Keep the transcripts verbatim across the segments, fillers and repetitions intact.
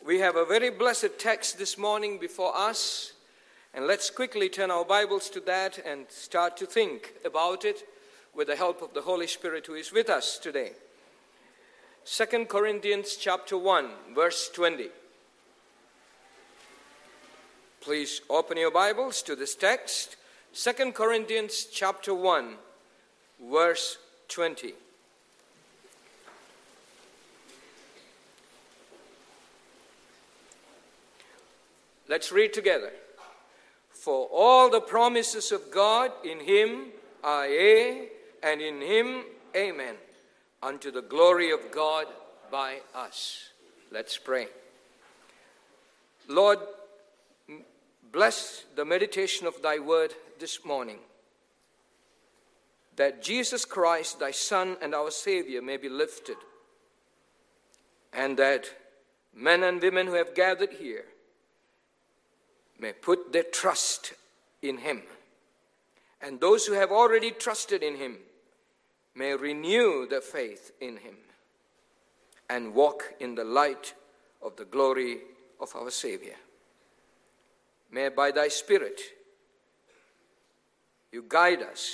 We have a very blessed text this morning before us, and let's quickly turn our Bibles to that and start to think about it with the help of the Holy Spirit who is with us today. Second Corinthians chapter one, verse twenty. Please open your Bibles to this text. Second Corinthians chapter one, verse twenty. Let's read together. For all the promises of God in him are yea, and in him amen, unto the glory of God by us. Let's pray. Lord, bless the meditation of thy word this morning, that Jesus Christ, thy Son and our Savior, may be lifted, and that men and women who have gathered here may put their trust in him. And those who have already trusted in him may renew their faith in him and walk in the light of the glory of our Savior. May by thy Spirit you guide us.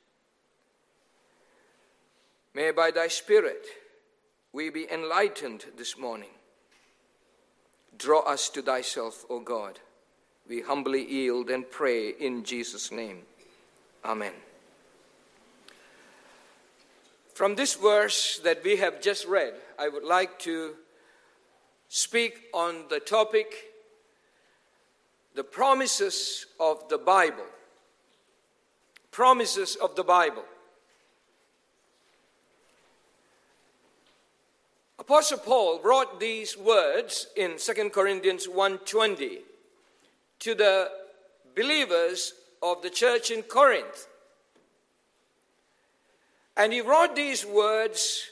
May by thy Spirit we be enlightened this morning. Draw us to thyself, O God. We humbly yield and pray in Jesus' name. Amen. From this verse that we have just read, I would like to speak on the topic, the promises of the Bible. Promises of the Bible. Apostle Paul wrote these words in Second Corinthians one twenty. To the believers of the church in Corinth. And he wrote these words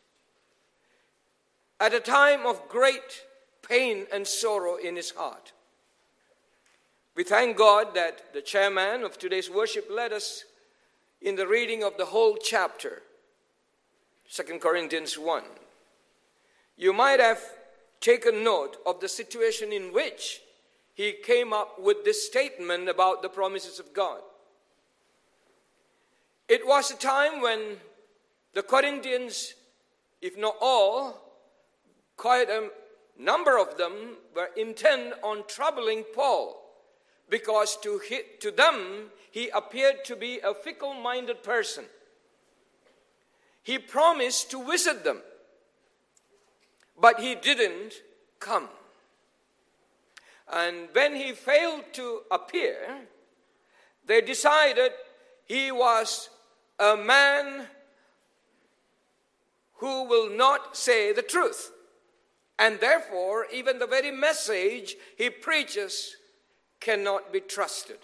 at a time of great pain and sorrow in his heart. We thank God that the chairman of today's worship led us in the reading of the whole chapter, Second Corinthians one. You might have taken note of the situation in which he came up with this statement about the promises of God. It was a time when the Corinthians, if not all, quite a number of them were intent on troubling Paul, because to, he, to them he appeared to be a fickle-minded person. He promised to visit them, but he didn't come. And when he failed to appear, they decided he was a man who will not say the truth. And therefore, even the very message he preaches cannot be trusted.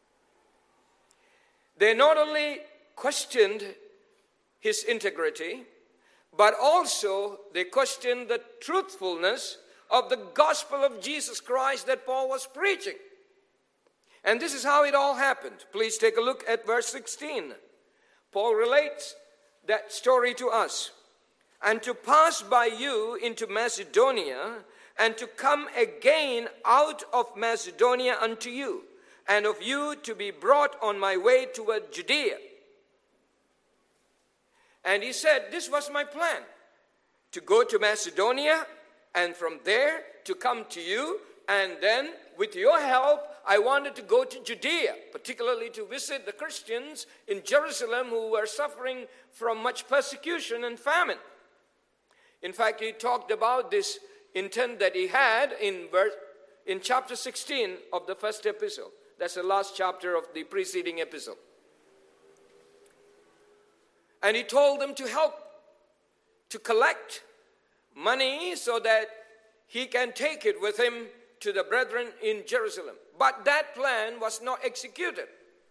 They not only questioned his integrity, but also they questioned the truthfulness of the gospel of Jesus Christ that Paul was preaching. And this is how it all happened. Please take a look at verse sixteen. Paul relates that story to us. And to pass by you into Macedonia, and to come again out of Macedonia unto you, and of you to be brought on my way toward Judea. And he said, this was my plan, to go to Macedonia, and from there to come to you, and then with your help, I wanted to go to Judea, particularly to visit the Christians in Jerusalem who were suffering from much persecution and famine. In fact, he talked about this intent that he had in verse, in chapter sixteen of the first epistle. That's the last chapter of the preceding epistle. And he told them to help to collect money so that he can take it with him to the brethren in Jerusalem. But that plan was not executed.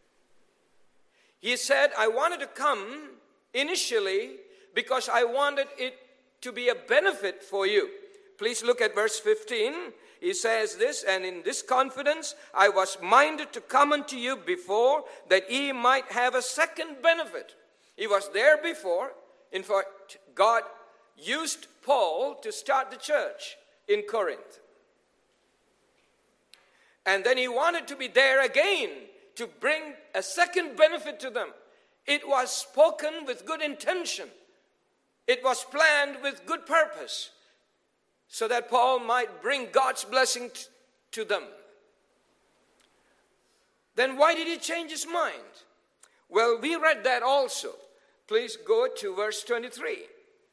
He said, I wanted to come initially because I wanted it to be a benefit for you. Please look at verse fifteen. He says this, and in this confidence I was minded to come unto you before, that ye might have a second benefit. He was there before. In fact, God used Paul to start the church in Corinth. And then he wanted to be there again to bring a second benefit to them. It was spoken with good intention. It was planned with good purpose, so that Paul might bring God's blessing t- to them. Then why did he change his mind? Well, we read that also. Please go to verse twenty-three.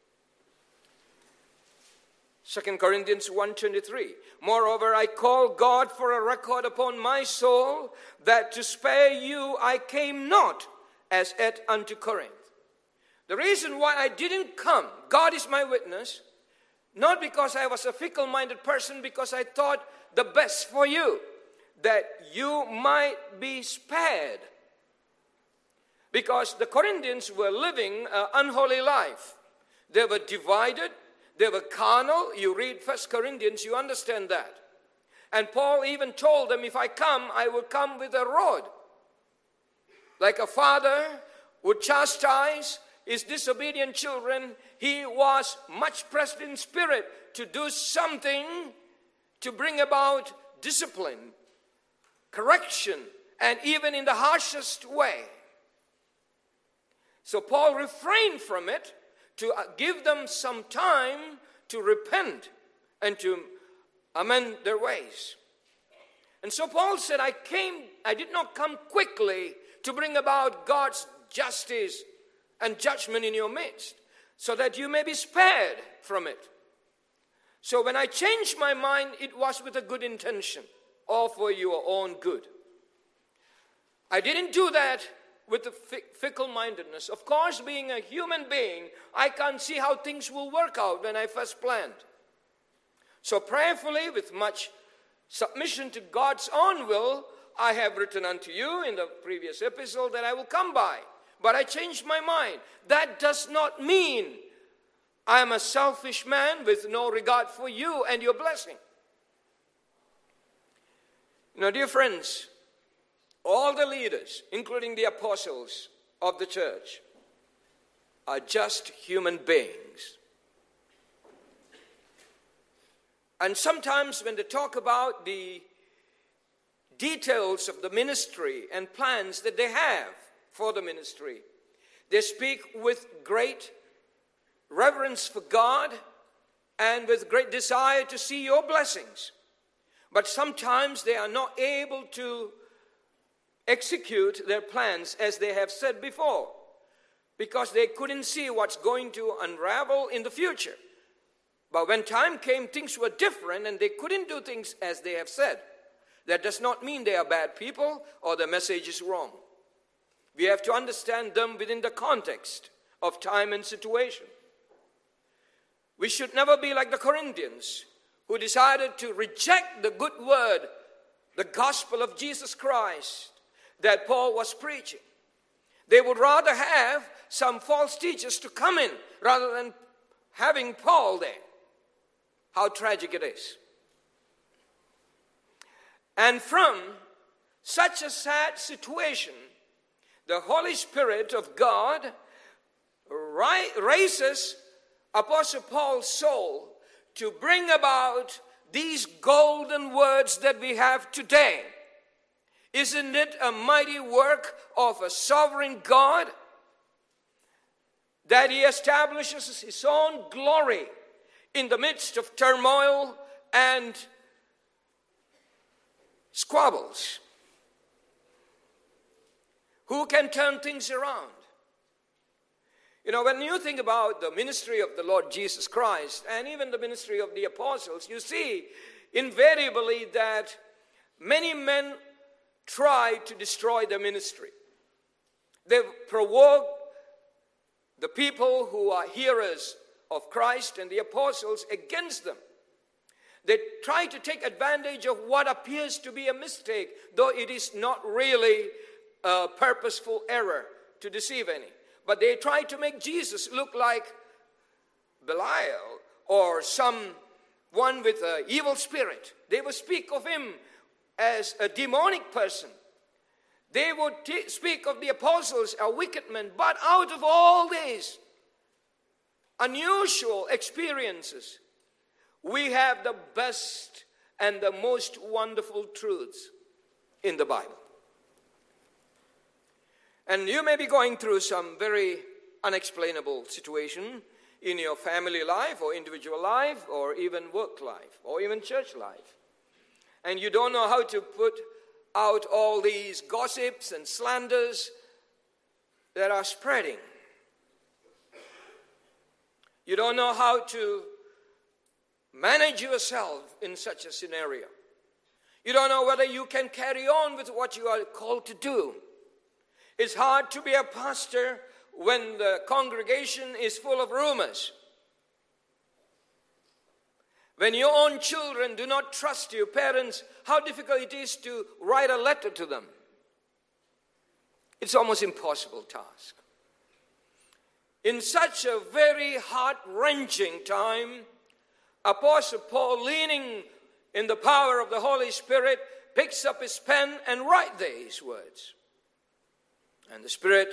Second Corinthians one twenty-three. Moreover, I call God for a record upon my soul, that to spare you I came not as yet unto Corinth. The reason why I didn't come, God is my witness, not because I was a fickle-minded person, because I thought the best for you, that you might be spared. Because the Corinthians were living an unholy life. They were divided. They were carnal. You read First Corinthians, you understand that. And Paul even told them, if I come, I will come with a rod. Like a father would chastise his disobedient children, he was much pressed in spirit to do something to bring about discipline, correction, and even in the harshest way. So Paul refrained from it to give them some time to repent and to amend their ways. And so Paul said, I came, I did not come quickly to bring about God's justice and judgment in your midst, so that you may be spared from it. So when I changed my mind, it was with a good intention, all for your own good. I didn't do that with the fickle-mindedness. Of course, being a human being, I can't see how things will work out when I first planned. So prayerfully, with much submission to God's own will, I have written unto you in the previous epistle that I will come by. But I changed my mind. That does not mean I am a selfish man with no regard for you and your blessing. You know, dear friends, all the leaders, including the apostles of the church, are just human beings. And sometimes when they talk about the details of the ministry and plans that they have for the ministry, they speak with great reverence for God and with great desire to see your blessings. But sometimes they are not able to execute their plans as they have said before, because they couldn't see what's going to unravel in the future. But when time came, things were different and they couldn't do things as they have said. That does not mean they are bad people or the message is wrong. We have to understand them within the context of time and situation. We should never be like the Corinthians, who decided to reject the good word, the gospel of Jesus Christ that Paul was preaching. They would rather have some false teachers to come in rather than having Paul there. How tragic it is. And from such a sad situation, the Holy Spirit of God raises Apostle Paul's soul to bring about these golden words that we have today. Isn't it a mighty work of a sovereign God that he establishes his own glory in the midst of turmoil and squabbles? Who can turn things around? You know, when you think about the ministry of the Lord Jesus Christ and even the ministry of the apostles, you see invariably that many men try to destroy the ministry. They provoke the people who are hearers of Christ and the apostles against them. They try to take advantage of what appears to be a mistake, though it is not really a purposeful error to deceive any. But they try to make Jesus look like Belial or someone with an evil spirit. They will speak of him as a demonic person. They would t- speak of the apostles as wicked men. But out of all these unusual experiences, we have the best and the most wonderful truths in the Bible. And you may be going through some very unexplainable situation in your family life or individual life or even work life or even church life. And you don't know how to put out all these gossips and slanders that are spreading. You don't know how to manage yourself in such a scenario. You don't know whether you can carry on with what you are called to do. It's hard to be a pastor when the congregation is full of rumors. When your own children do not trust you, parents, how difficult it is to write a letter to them. It's almost impossible task. In such a very heart-wrenching time, Apostle Paul, leaning in the power of the Holy Spirit, picks up his pen and writes these words. And the Spirit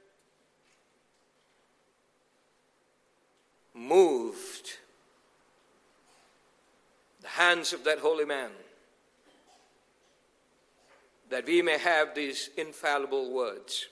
moved the hands of that holy man, that we may have these infallible words.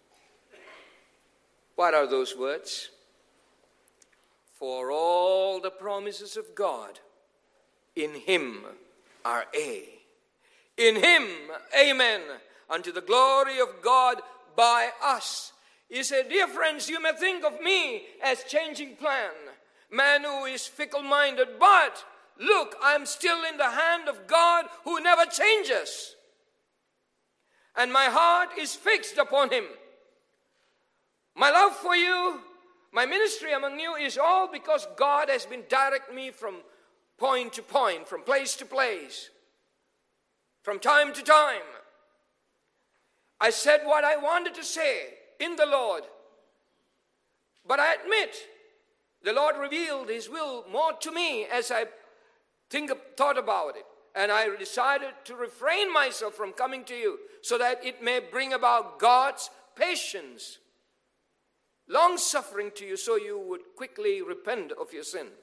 What are those words? For all the promises of God in Him are A. In Him, amen, unto the glory of God by us. He said, dear friends, you may think of me as changing plan, man who is fickle-minded, but look, I'm still in the hand of God who never changes. And my heart is fixed upon Him. My love for you, my ministry among you is all because God has been directing me from point to point, from place to place, from time to time. I said what I wanted to say in the Lord. But I admit, the Lord revealed His will more to me as I think, thought about it. And I decided to refrain myself from coming to you so that it may bring about God's patience, long-suffering to you, so you would quickly repent of your sin.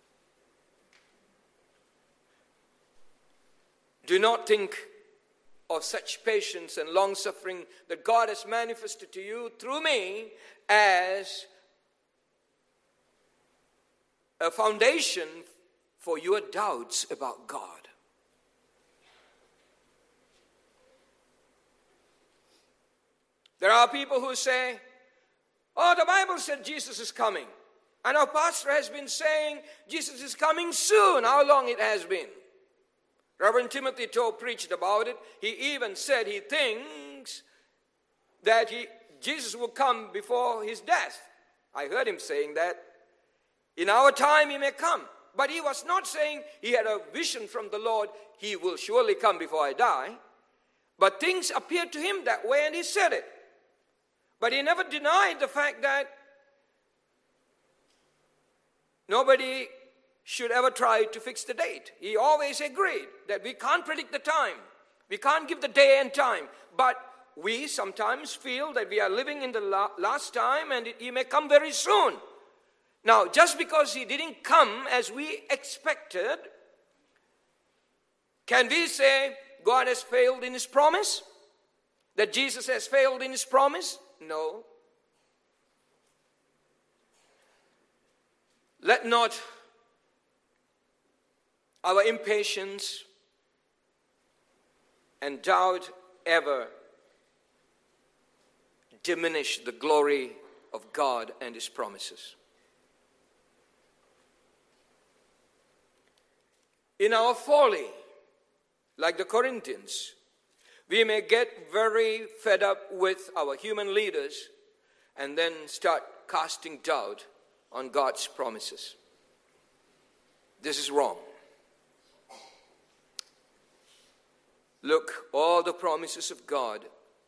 Do not think of such patience and long-suffering that God has manifested to you through me as a foundation for your doubts about God. There are people who say, oh, the Bible said Jesus is coming. And our pastor has been saying Jesus is coming soon. How long it has been? Reverend Timothy Toe preached about it. He even said he thinks that he, Jesus will come before his death. I heard him saying that. In our time he may come. But he was not saying he had a vision from the Lord, he will surely come before I die. But things appeared to him that way and he said it. But he never denied the fact that nobody should ever try to fix the date. He always agreed that we can't predict the time. We can't give the day and time. But we sometimes feel that we are living in the la- last time and it, he may come very soon. Now, just because he didn't come as we expected, can we say God has failed in his promise? That Jesus has failed in his promise? No. Let not our impatience and doubt ever diminish the glory of God and his promises. In our folly, like the Corinthians, we may get very fed up with our human leaders and then start casting doubt on God's promises. This is wrong. Look, all the promises of God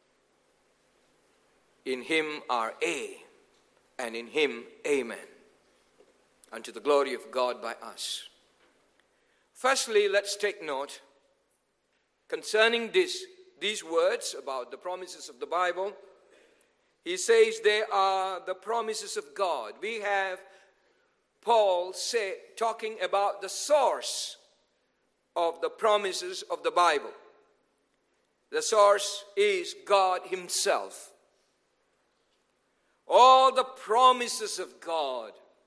in him are A, and in him amen, unto the glory of God by us. Firstly, let's take note concerning this, these words about the promises of the Bible. He says they are the promises of God. We have Paul say, talking about the source of the promises of the Bible. The source is God Himself. All the promises of God.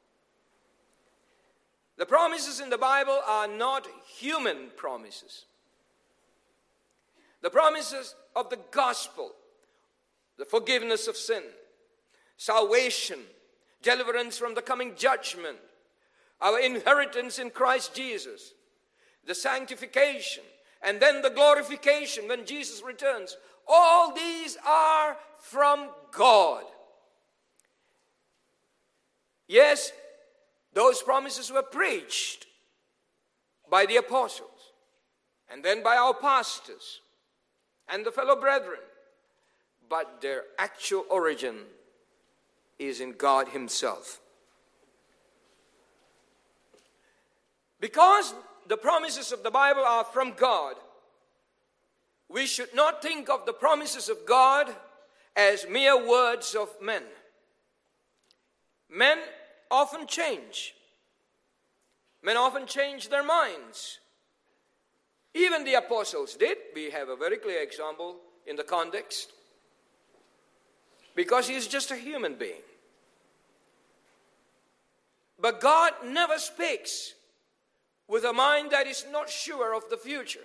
The promises in the Bible are not human promises. The promises of the gospel, the forgiveness of sin, salvation, deliverance from the coming judgment, our inheritance in Christ Jesus, the sanctification, and then the glorification when Jesus returns. All these are from God. Yes, those promises were preached by the apostles and then by our pastors and the fellow brethren. But their actual origin is in God Himself. Because the promises of the Bible are from God, we should not think of the promises of God as mere words of men. Men often change. Men often change their minds. Even the apostles did. We have a very clear example in the context. Because he is just a human being. But God never speaks with a mind that is not sure of the future.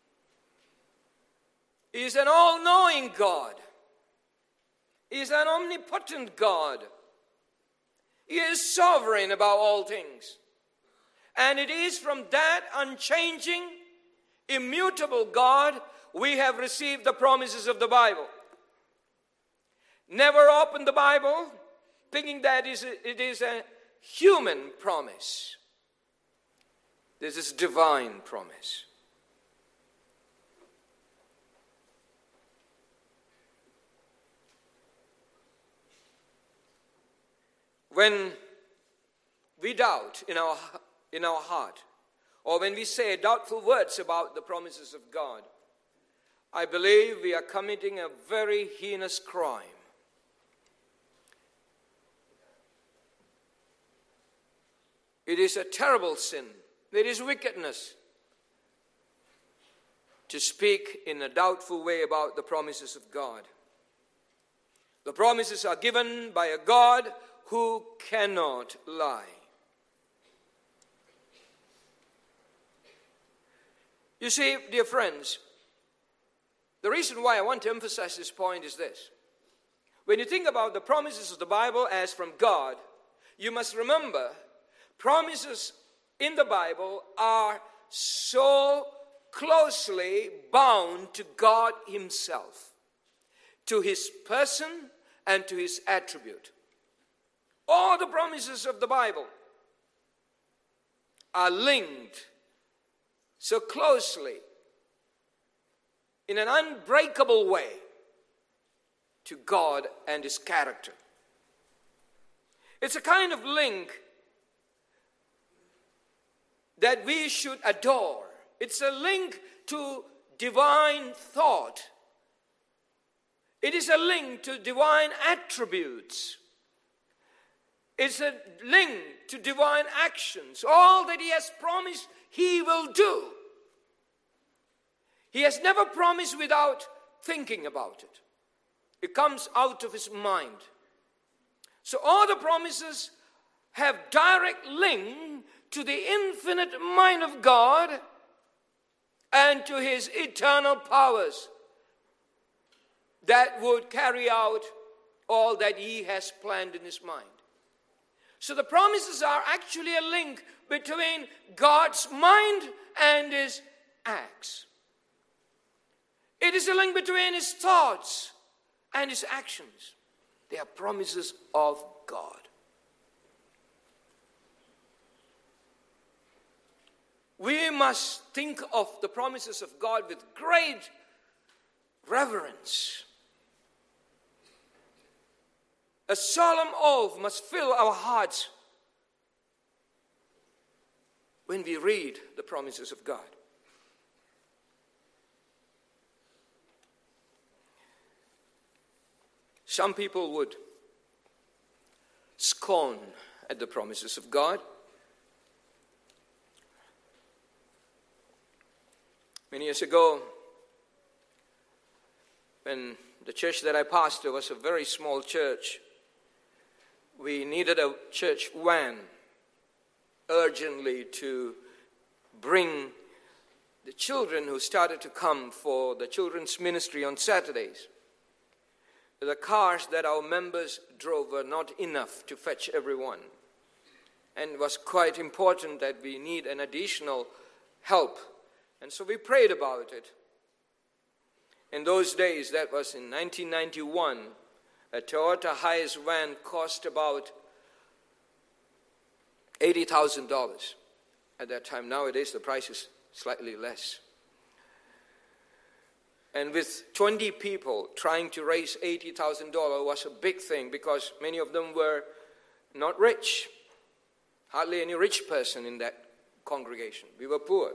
He is an all-knowing God. He is an omnipotent God. He is sovereign about all things. And it is from that unchanging, immutable God we have received the promises of the Bible. Never open the Bible thinking that it is a human promise. This is divine promise. When we doubt in our, in our heart, or when we say doubtful words about the promises of God, I believe we are committing a very heinous crime. It is a terrible sin. It is wickedness to speak in a doubtful way about the promises of God. The promises are given by a God who cannot lie. You see, dear friends, the reason why I want to emphasize this point is this. When you think about the promises of the Bible as from God, you must remember promises in the Bible are so closely bound to God Himself, to His person and to His attribute. All the promises of the Bible are linked so closely in an unbreakable way to God and His character. It's a kind of link that we should adore. It's a link to divine thought. It is a link to divine attributes. It's a link to divine actions. All that He has promised, He will do. He has never promised without thinking about it. It comes out of His mind. So all the promises have direct link to the infinite mind of God and to His eternal powers that would carry out all that He has planned in His mind. So the promises are actually a link between God's mind and His acts. It is a link between His thoughts and His actions. They are promises of God. We must think of the promises of God with great reverence. A solemn awe must fill our hearts when we read the promises of God. Some people would scorn at the promises of God. Many years ago, when the church that I pastored was a very small church, we needed a church van urgently to bring the children who started to come for the children's ministry on Saturdays. The cars that our members drove were not enough to fetch everyone. And it was quite important that we need an additional help. And so we prayed about it. In those days, that was in nineteen ninety-one, a Toyota Hiace van cost about eighty thousand dollars at that time. Nowadays, the price is slightly less. And with twenty people trying to raise eighty thousand dollars was a big thing because many of them were not rich. Hardly any rich person in that congregation. We were poor.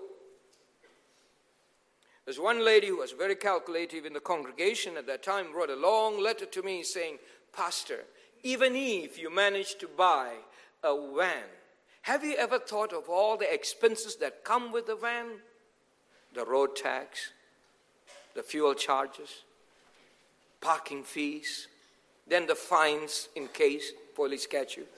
There's one lady who was very calculative in the congregation at that time, wrote a long letter to me saying, Pastor, even if you manage to buy a van, have you ever thought of all the expenses that come with the van? The road tax, the fuel charges, parking fees, then the fines in case police catch you.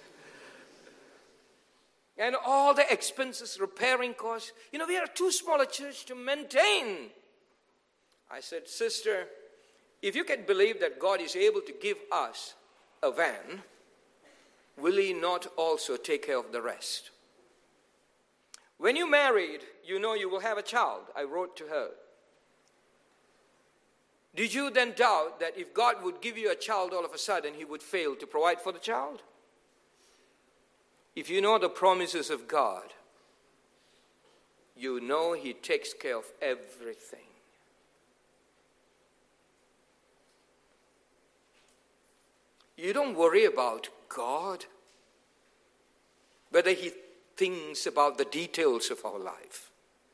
And all the expenses, repairing costs. You know, we are too small a church to maintain. I said, sister, if you can believe that God is able to give us a van, will He not also take care of the rest? When you married, you know you will have a child. I wrote to her. Did you then doubt that if God would give you a child all of a sudden, He would fail to provide for the child? If you know the promises of God, you know He takes care of everything. You don't worry about God, whether He thinks about the details of our life.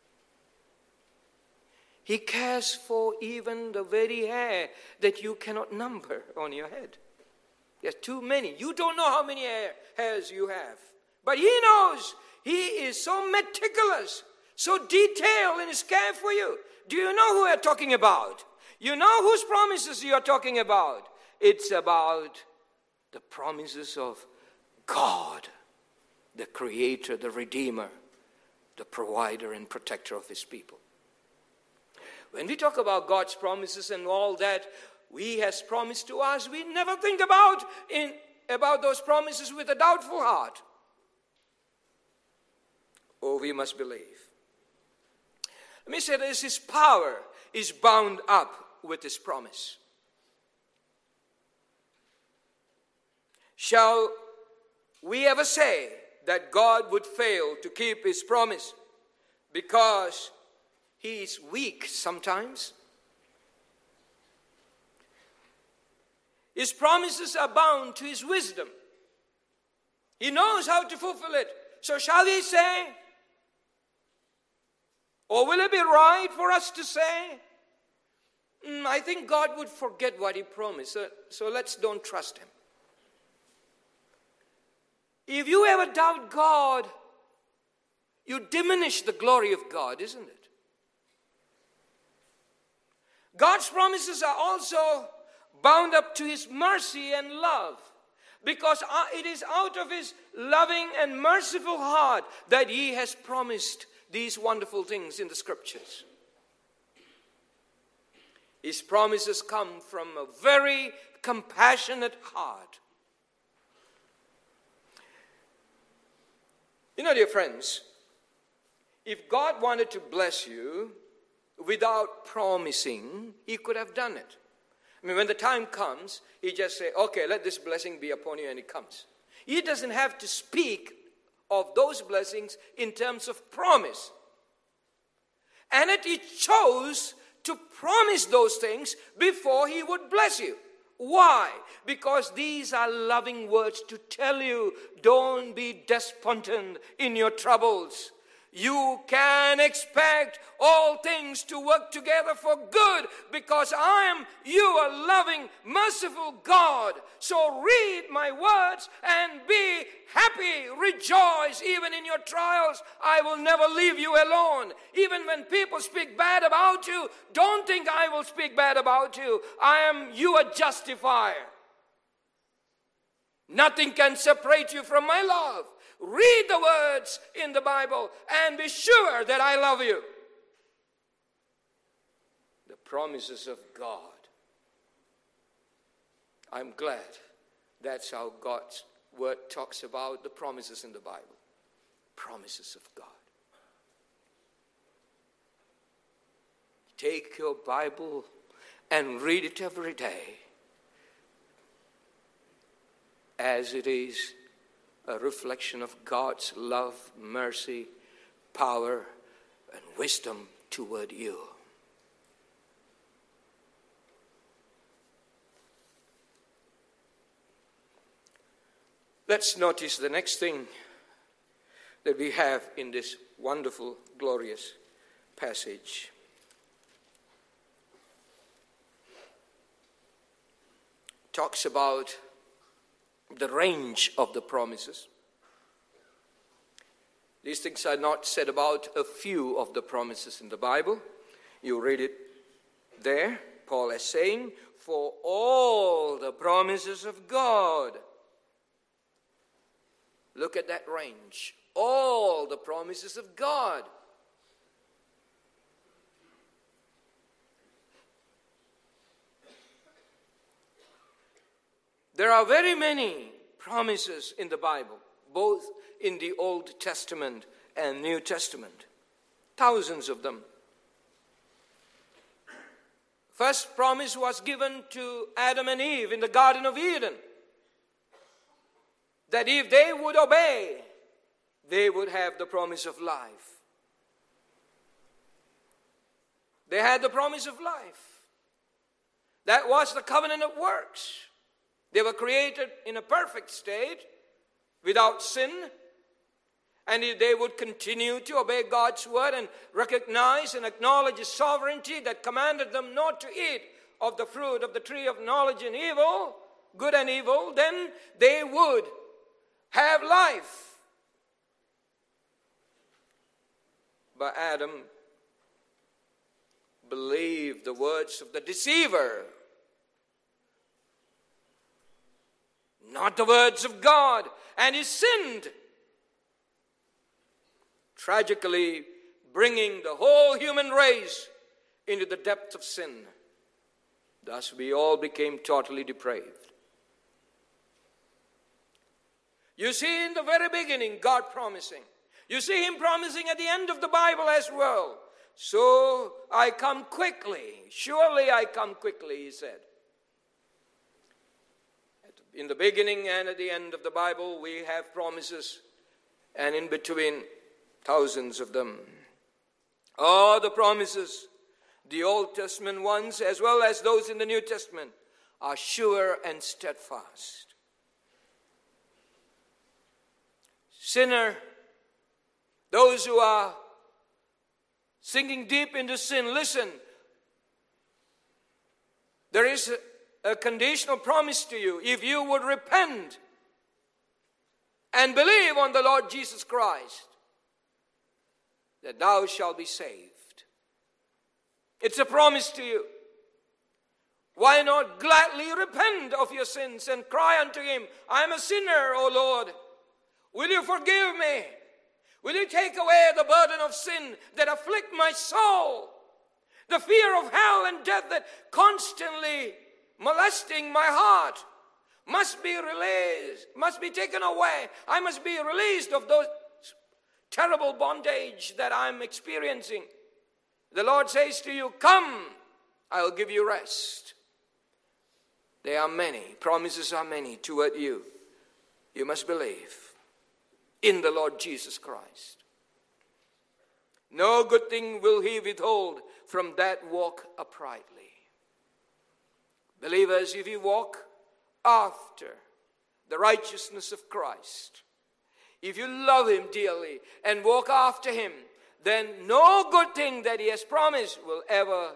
He cares for even the very hair that you cannot number on your head. There's too many. You don't know how many hair, hairs you have. But He knows. He is so meticulous, so detailed in His care for you. Do you know who we're talking about? You know whose promises you are talking about? It's about the promises of God, the Creator, the Redeemer, the provider and protector of His people. When we talk about God's promises and all that He has promised to us, we never think about, in, about those promises with a doubtful heart. Oh, we must believe. Let me say this, His power is bound up with His promise. Shall we ever say that God would fail to keep His promise because He is weak sometimes? His promises are bound to His wisdom. He knows how to fulfill it. So shall we say, or will it be right for us to say, mm, I think God would forget what He promised, so, so let's don't trust Him. If you ever doubt God, you diminish the glory of God, isn't it? God's promises are also bound up to His mercy and love, because it is out of His loving and merciful heart that He has promised these wonderful things in the Scriptures. His promises come from a very compassionate heart. You know, dear friends, if God wanted to bless you without promising, He could have done it. I mean, when the time comes, He just say, okay, let this blessing be upon you, and it comes. He doesn't have to speak of those blessings in terms of promise. And yet He chose to promise those things before He would bless you. Why? Because these are loving words to tell you, don't be despondent in your troubles. you can expect all things to work together for good, because I am you a loving, merciful God. So read my words and be happy. Rejoice even in your trials. I will never leave you alone. Even when people speak bad about you, don't think I will speak bad about you. I am your justifier. Nothing can separate you from my love. Read the words in the Bible and be sure that I love you. The promises of God. I'm glad that's how God's word talks about the promises in the Bible. Promises of God. Take your Bible and read it every day, as it is a reflection of God's love, mercy, power, and wisdom toward you. Let's notice the next thing that we have in this wonderful, glorious passage. Talks about the range of the promises. These things are not said about a few of the promises in the Bible. You read it there. Paul is saying, for all the promises of God. Look at that range. All the promises of God. There are very many promises in the Bible, both in the Old Testament and New Testament. Thousands of them. First promise was given to Adam and Eve in the Garden of Eden, that if they would obey, they would have the promise of life. They had the promise of life. That was the covenant of works. They were created in a perfect state, without sin. And if they would continue to obey God's word and recognize and acknowledge His sovereignty that commanded them not to eat of the fruit of the tree of knowledge and evil, good and evil, then they would have life. But Adam believed the words of the deceiver, not the words of God, and he sinned, tragically bringing the whole human race into the depth of sin. Thus we all became totally depraved. You see in the very beginning God promising. You see Him promising at the end of the Bible as well. So I come quickly. Surely I come quickly, He said. In the beginning and at the end of the Bible, we have promises, and in between, thousands of them. All the promises, the Old Testament ones as well as those in the New Testament, are sure and steadfast. Sinner, those who are sinking deep into sin, listen. There is a A conditional promise to you. If you would repent and believe on the Lord Jesus Christ, that thou shalt be saved. It's a promise to you. Why not gladly repent of your sins and cry unto Him, I am a sinner, O Lord. Will you forgive me? Will you take away the burden of sin that afflict my soul? The fear of hell and death that constantly molesting my heart must be released, must be taken away. I must be released of those terrible bondage that I'm experiencing. The Lord says to you, come, I'll give you rest. There are many, promises are many toward you. You must believe in the Lord Jesus Christ. No good thing will He withhold from that walk uprightly. Believers, if you walk after the righteousness of Christ, if you love Him dearly and walk after Him, then no good thing that He has promised will ever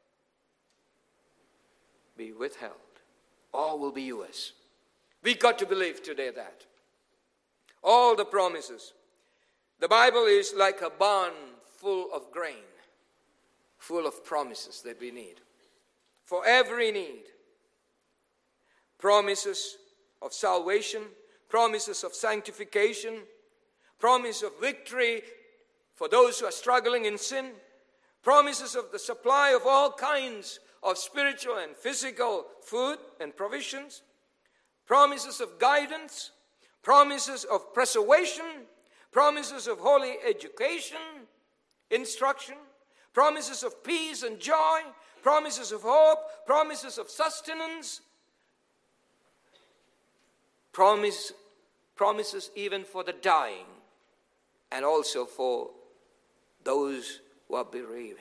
be withheld. All will be yours. We got to believe today that. All the promises. The Bible is like a barn full of grain, full of promises that we need. For every need. Promises of salvation, promises of sanctification, promise of victory for those who are struggling in sin, promises of the supply of all kinds of spiritual and physical food and provisions, promises of guidance, promises of preservation, promises of holy education, instruction, promises of peace and joy, promises of hope, promises of sustenance, promise, promises even for the dying and also for those who are bereaving.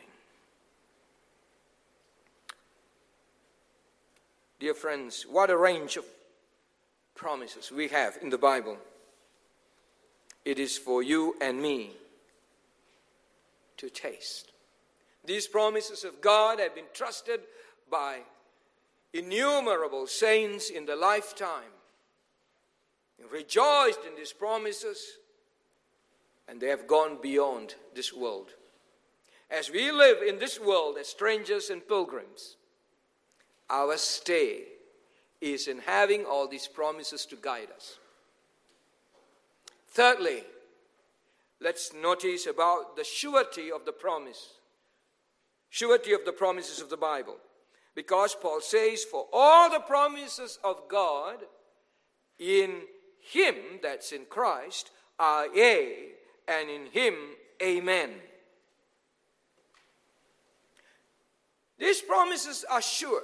Dear friends, what a range of promises we have in the Bible. It is for you and me to taste. These promises of God have been trusted by innumerable saints in the lifetime. They rejoiced in these promises, and they have gone beyond this world. As we live in this world as strangers and pilgrims, our stay is in having all these promises to guide us. Thirdly, let's notice about the surety of the promise. Surety of the promises of the Bible. Because Paul says, for all the promises of God in Him, that's in Christ, are yea, and in Him, amen. These promises are sure.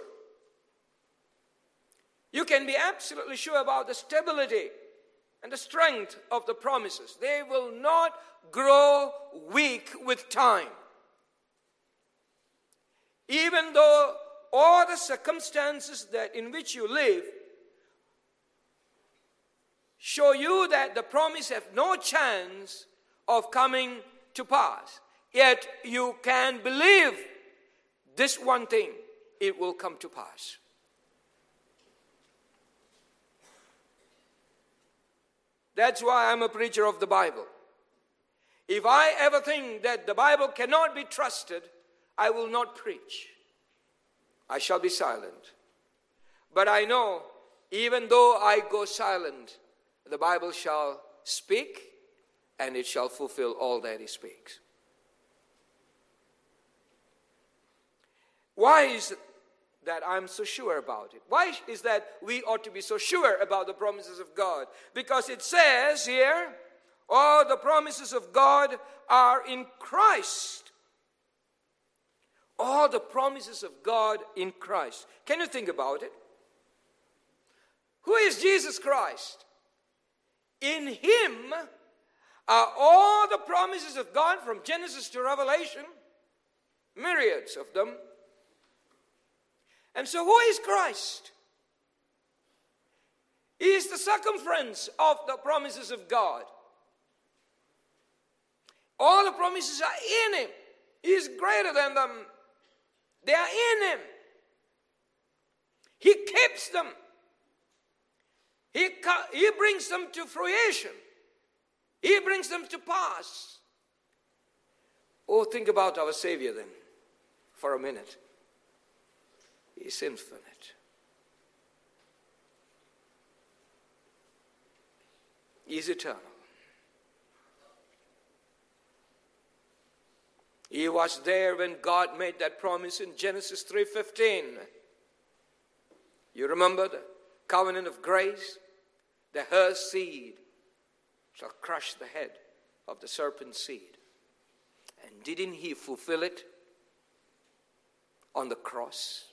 You can be absolutely sure about the stability and the strength of the promises. They will not grow weak with time. Even though all the circumstances that in which you live show you that the promise have no chance of coming to pass, yet you can believe this one thing, it will come to pass. That's why I'm a preacher of the Bible. If I ever think that the Bible cannot be trusted, I will not preach. I shall be silent. But I know, even though I go silent, the Bible shall speak, and it shall fulfill all that it speaks. Why is it that I'm so sure about it? Why is that we ought to be so sure about the promises of God? Because it says here, all the promises of God are in Christ. All the promises of God in Christ. Can you think about it? Who is Jesus Christ? In Him are all the promises of God from Genesis to Revelation, myriads of them. And so who is Christ? He is the circumference of the promises of God. All the promises are in Him. He is greater than them. They are in Him. He keeps them. He, he brings them to fruition. He brings them to pass. Oh, think about our Savior then for a minute. He is infinite. He is eternal. He was there when God made that promise in Genesis three fifteen. You remember the covenant of grace? That her seed shall crush the head of the serpent's seed. And didn't He fulfill it on the cross?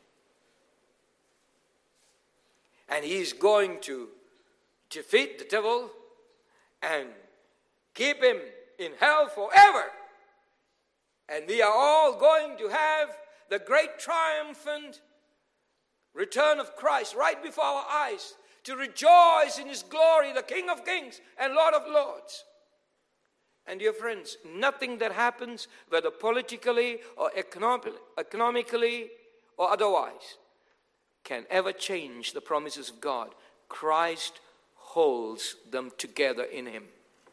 And He is going to defeat the devil and keep him in hell forever. And we are all going to have the great triumphant return of Christ right before our eyes to rejoice in His glory, the King of Kings and Lord of Lords. And dear friends, nothing that happens, whether politically or economically or otherwise, can ever change the promises of God. Christ holds them together in Him.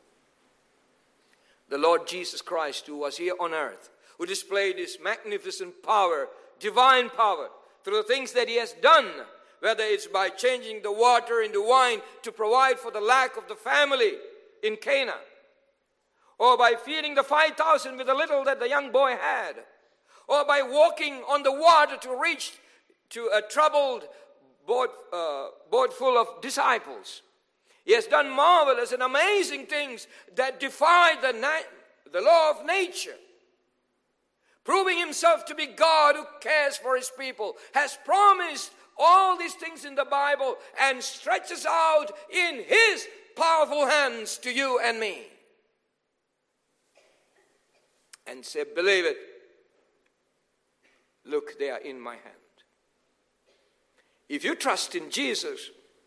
The Lord Jesus Christ, who was here on earth, who displayed His magnificent power, divine power, through the things that He has done, whether it's by changing the water into wine to provide for the lack of the family in Cana, or by feeding the five thousand with the little that the young boy had, or by walking on the water to reach to a troubled boat, uh, boat full of disciples. He has done marvelous and amazing things that defy the, na- the law of nature. Proving Himself to be God who cares for His people, has promised all these things in the Bible and stretches out in His powerful hands to you and me. And say, believe it. Look, they are in my hand. If you trust in Jesus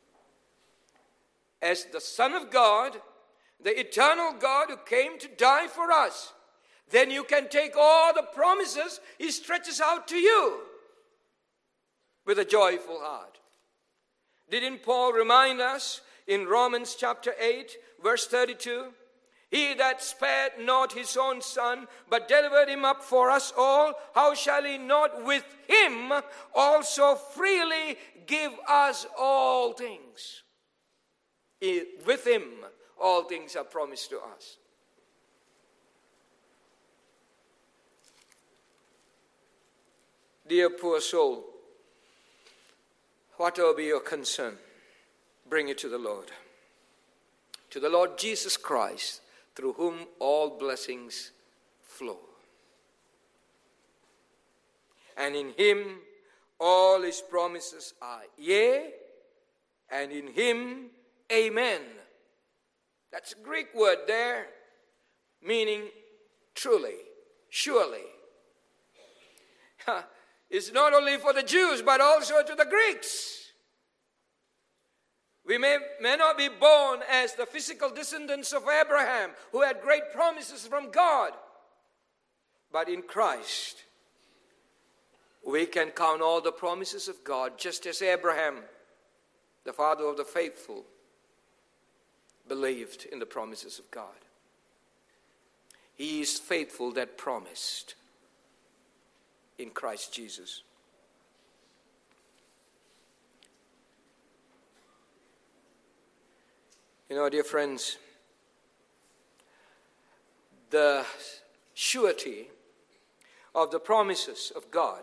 as the Son of God, the eternal God who came to die for us, then you can take all the promises He stretches out to you with a joyful heart. Didn't Paul remind us in Romans chapter eight, verse thirty-two? He that spared not His own Son, but delivered Him up for us all, how shall He not with Him also freely give us all things? With Him, all things are promised to us. Dear poor soul, whatever be your concern, bring it to the Lord. To the Lord Jesus Christ, through whom all blessings flow. And in Him all His promises are yea, and in Him amen. That's a Greek word there, meaning truly, surely. It's not only for the Jews, but also to the Greeks. We may, may not be born as the physical descendants of Abraham, who had great promises from God. But in Christ, we can count all the promises of God, just as Abraham, the father of the faithful, believed in the promises of God. He is faithful that promised in Christ Jesus. You know, dear friends, the surety of the promises of God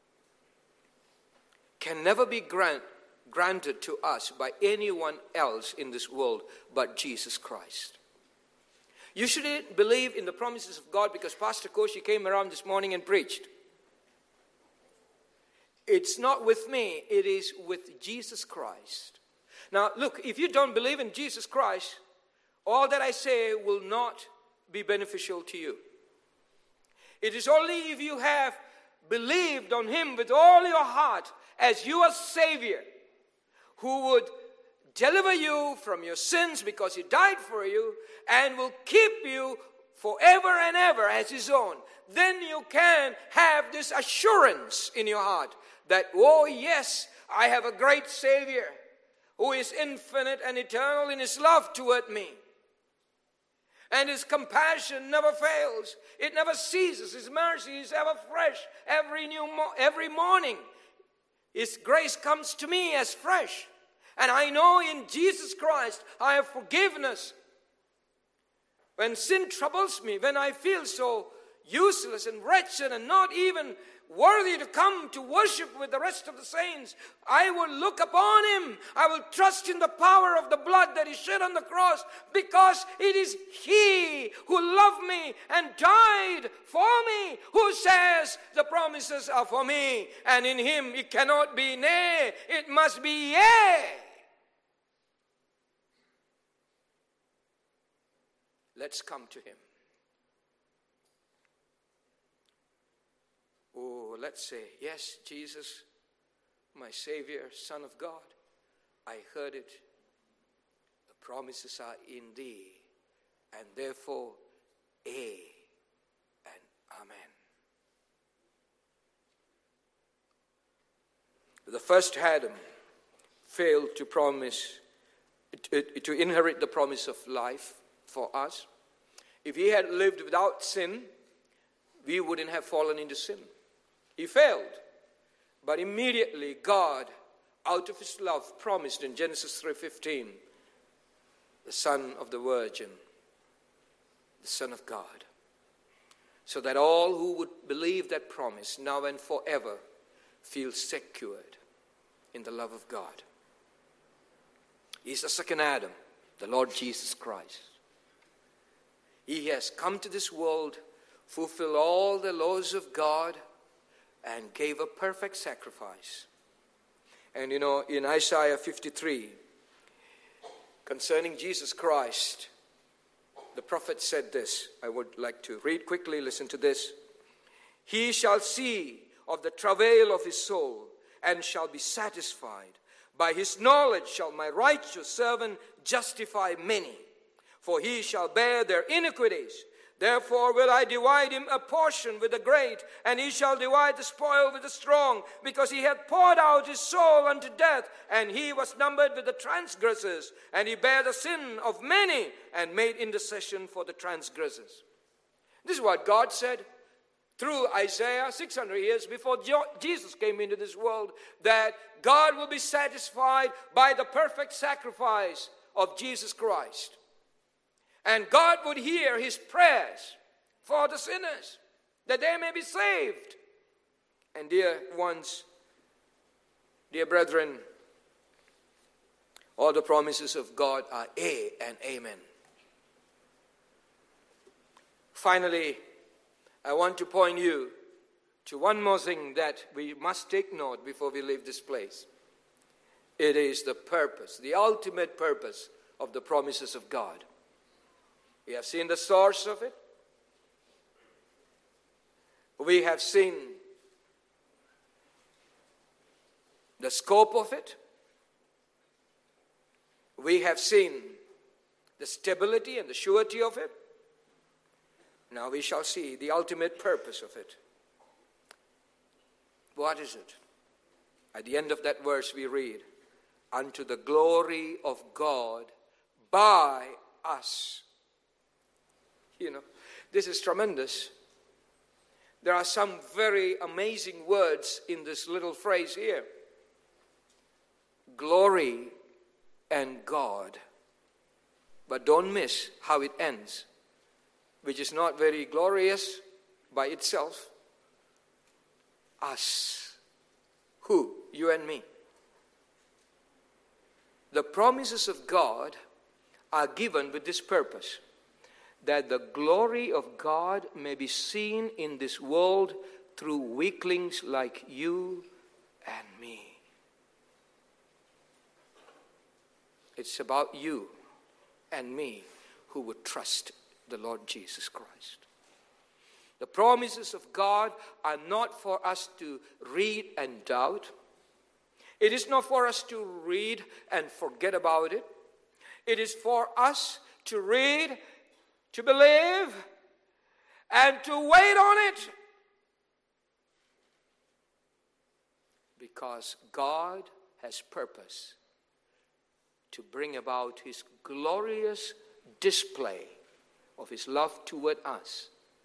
can never be grant, granted to us by anyone else in this world but Jesus Christ. You shouldn't believe in the promises of God because Pastor Koshi came around this morning and preached. It's not with me, it is with Jesus Christ. Now, look, if you don't believe in Jesus Christ, all that I say will not be beneficial to you. It is only if you have believed on Him with all your heart as your Savior, who would deliver you from your sins because He died for you and will keep you forever and ever as His own, then you can have this assurance in your heart that, oh yes, I have a great Savior who is infinite and eternal in His love toward me. And His compassion never fails. It never ceases. His mercy is ever fresh every new mo- every morning. His grace comes to me as fresh. And I know in Jesus Christ I have forgiveness. When sin troubles me, when I feel so useless and wretched and not even worthy to come to worship with the rest of the saints, I will look upon Him. I will trust in the power of the blood that He shed on the cross, because it is He who loved me and died for me, who says the promises are for me, and in Him it cannot be nay, it must be yea. Let's come to Him. Oh, let's say, yes, Jesus, my Savior, Son of God, I heard it. The promises are in thee, and therefore, A and Amen. The first Adam failed to promise, to, to inherit the promise of life for us. If he had lived without sin, we wouldn't have fallen into sin. He failed. But immediately God, out of his love, promised in Genesis three fifteen, the Son of the Virgin, the Son of God, so that all who would believe that promise now and forever feel secured in the love of God. He's the second Adam, the Lord Jesus Christ. He has come to this world, fulfilled all the laws of God, and gave a perfect sacrifice. And you know, in Isaiah fifty-three, concerning Jesus Christ, the prophet said this. I would like to read quickly, listen to this. He shall see of the travail of his soul, and shall be satisfied. By his knowledge shall my righteous servant justify many, for he shall bear their iniquities. Therefore will I divide him a portion with the great, and he shall divide the spoil with the strong, because he hath poured out his soul unto death, and he was numbered with the transgressors, and he bare the sin of many, and made intercession for the transgressors. This is what God said through Isaiah six hundred years before Jesus came into this world, that God will be satisfied by the perfect sacrifice of Jesus Christ. And God would hear his prayers for the sinners, that they may be saved. And dear ones, dear brethren, all the promises of God are A and Amen. Finally, I want to point you to one more thing that we must take note before we leave this place. It is the purpose, the ultimate purpose of the promises of God. We have seen the source of it. We have seen the scope of it. We have seen the stability and the surety of it. Now we shall see the ultimate purpose of it. What is it? At the end of that verse we read, unto the glory of God by us. You know, this is tremendous. There are some very amazing words in this little phrase here. Glory and God. But don't miss how it ends, which is not very glorious by itself. Us. Who? You and me. The promises of God are given with this purpose, that the glory of God may be seen in this world through weaklings like you and me. It's about you and me who would trust the Lord Jesus Christ. The promises of God are not for us to read and doubt. It is not for us to read and forget about it. It is for us to read, to believe, and to wait on it. Because God has purpose to bring about his glorious display of his love toward us.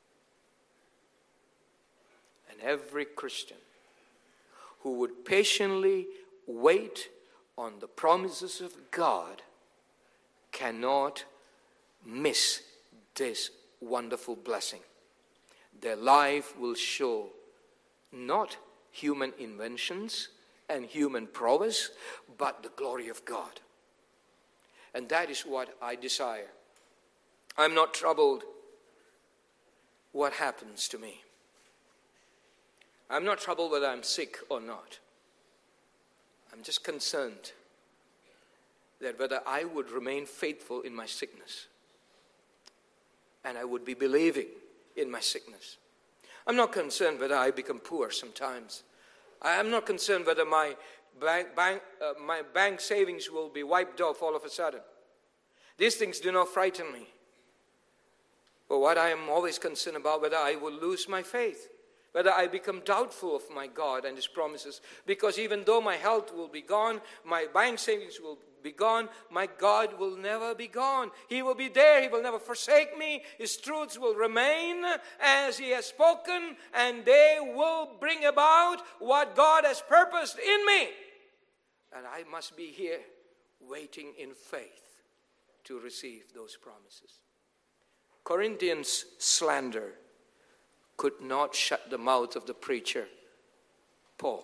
And every Christian who would patiently wait on the promises of God cannot miss this wonderful blessing. Their life will show not human inventions and human prowess, but the glory of God. And that is what I desire. I'm not troubled what happens to me. I'm not troubled whether I'm sick or not. I'm just concerned that whether I would remain faithful in my sickness, and I would be believing in my sickness. I'm not concerned whether I become poor sometimes. I'm not concerned whether my bank, bank, uh, my bank savings will be wiped off all of a sudden. These things do not frighten me. But what I am always concerned about, whether I will lose my faith, whether I become doubtful of my God and His promises. Because even though my health will be gone, my bank savings will be gone, my God will never be gone. He will be there. He will never forsake me. His truths will remain as He has spoken, and they will bring about what God has purposed in me. And I must be here waiting in faith to receive those promises. Corinthians' slander could not shut the mouth of the preacher, Paul.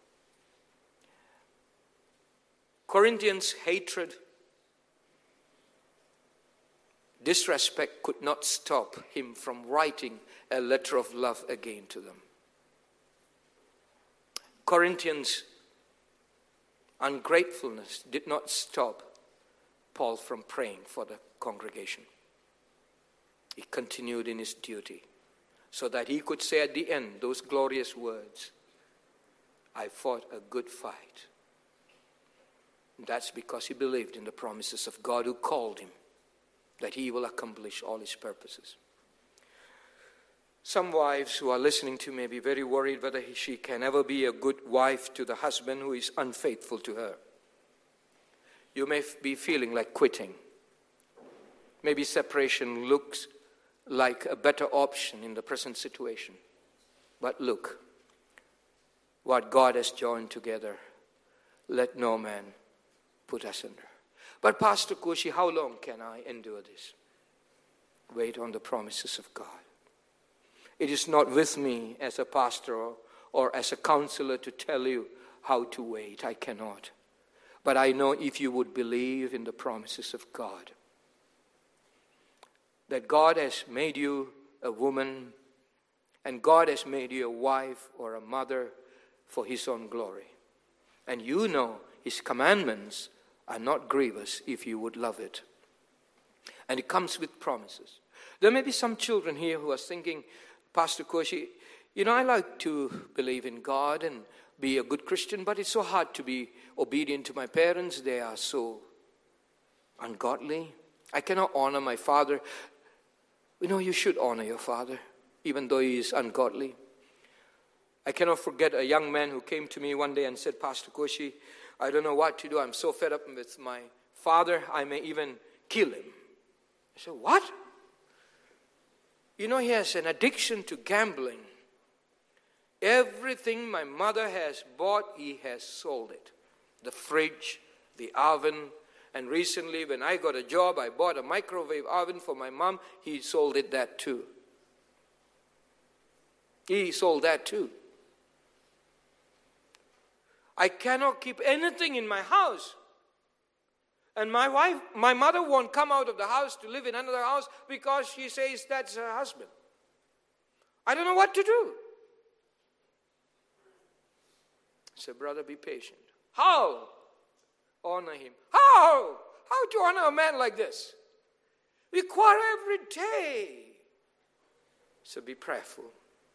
Corinthians' hatred, disrespect could not stop him from writing a letter of love again to them. Corinthians' ungratefulness did not stop Paul from praying for the congregation. He continued in his duty so that he could say at the end those glorious words, I fought a good fight. And that's because he believed in the promises of God who called him, that He will accomplish all His purposes. Some wives who are listening to may be very worried whether she can ever be a good wife to the husband who is unfaithful to her. You may be feeling like quitting. Maybe separation looks like a better option in the present situation. But look, what God has joined together, let no man put asunder. But Pastor Koshi, how long can I endure this? Wait on the promises of God. It is not with me as a pastor or, or as a counselor to tell you how to wait. I cannot. But I know if you would believe in the promises of God, that God has made you a woman and God has made you a wife or a mother for His own glory. And you know His commandments are not grievous if you would love it. And it comes with promises. There may be some children here who are thinking, Pastor Koshi, you know, I like to believe in God and be a good Christian, but it's so hard to be obedient to my parents. They are so ungodly. I cannot honor my father. You know, you should honor your father, even though he is ungodly. I cannot forget a young man who came to me one day and said, Pastor Koshi, I don't know what to do. I'm so fed up with my father, I may even kill him. I said, what? You know, he has an addiction to gambling. Everything my mother has bought, he has sold it. The fridge, the oven, and recently when I got a job, I bought a microwave oven for my mom. He sold it that too. He sold that too. I cannot keep anything in my house. And my wife, my mother won't come out of the house to live in another house because she says that's her husband. I don't know what to do. I said, brother, be patient. How? Honor him. How? How to honor a man like this? We quarrel every day. So be prayerful.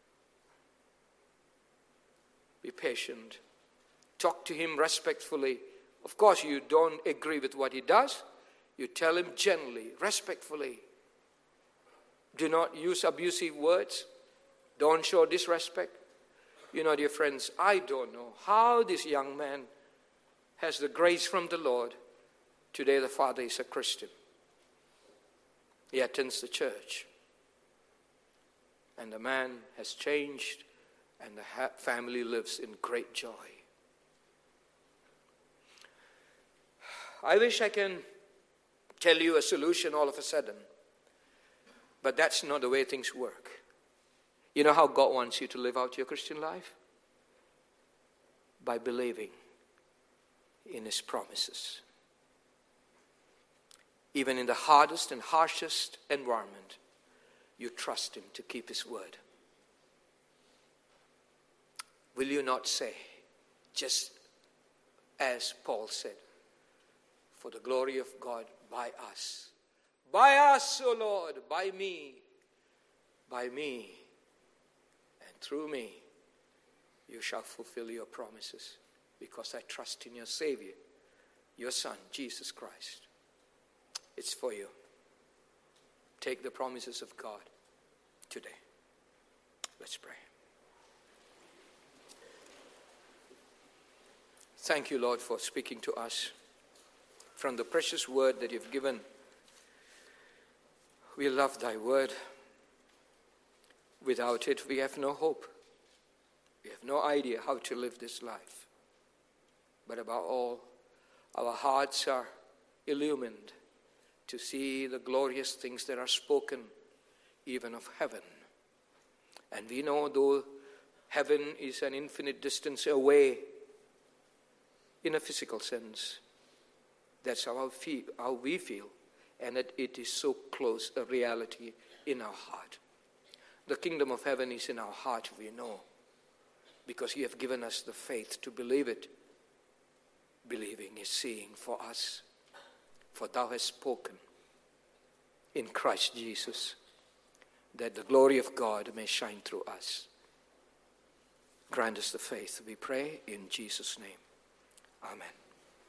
Be patient. Talk to him respectfully. Of course, you don't agree with what he does. You tell him gently, respectfully. Do not use abusive words. Don't show disrespect. You know, dear friends, I don't know how this young man has the grace from the Lord. Today the father is a Christian. He attends the church. And the man has changed and the family lives in great joy. I wish I can tell you a solution all of a sudden. But that's not the way things work. You know how God wants you to live out your Christian life? By believing in His promises. Even in the hardest and harshest environment, you trust Him to keep His word. Will you not say, just as Paul said, for the glory of God, by us. By us, O Lord, by me, by me, and through me, you shall fulfill your promises. because I trust in your Savior, your Son, Jesus Christ. It's for you. Take the promises of God today. Let's pray. Thank you, Lord, for speaking to us from the precious word that you've given. We love thy word. Without it, we have no hope. We have no idea how to live this life. But above all, our hearts are illumined to see the glorious things that are spoken even of heaven. And we know though heaven is an infinite distance away in a physical sense, that's how, I feel, how we feel, and that it is so close a reality in our heart. The kingdom of heaven is in our heart, we know, because you have given us the faith to believe it. Believing is seeing for us, for thou hast spoken in Christ Jesus, that the glory of God may shine through us. Grant us the faith, we pray in Jesus' name. Amen.